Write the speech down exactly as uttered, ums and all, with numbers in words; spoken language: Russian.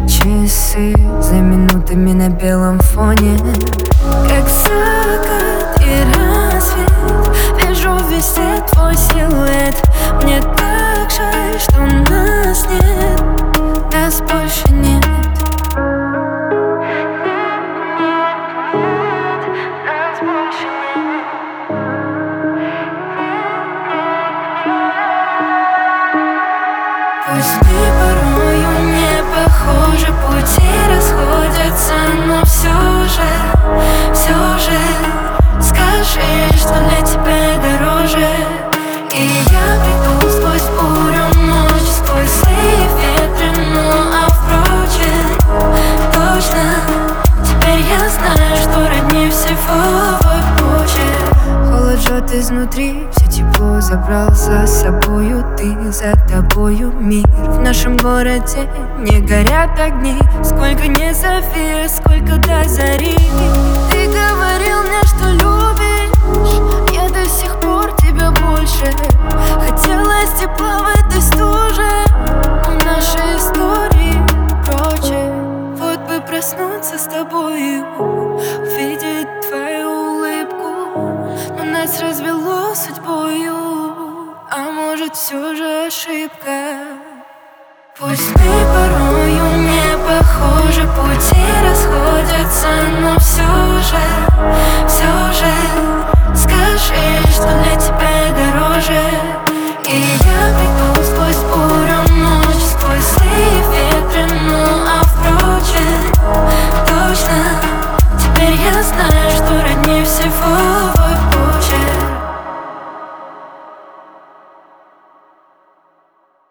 часы за минутами на белом фоне, как закат и рассвет. Вижу везде твой силуэт. Мне так жаль, что нас нет, нас больше нет. Нас больше нет. Пусть мы порою не похожи, пути расходятся, но все же, все же скажи, что для тебя дороже. И я приду сквозь бурю ночь, сквозь злые ветры, ну а впрочем, точно теперь я знаю, что роднее всего твой почерк. Холод жжет изнутри, все тепло забрал за собою ты, за тобою мир. В нашем городе не горят огни, сколько не зови, сколько до зари. Ты говорил мне, что любишь, я до сих пор тебя больше. Хотелось тепла в этой стуже, но наши истории прочее. Вот бы проснуться с тобою, увидеть твою улыбку, но нас развело судьбою, а может все же ошибка. Пусть мы порою не похожи, пути расходятся, но все же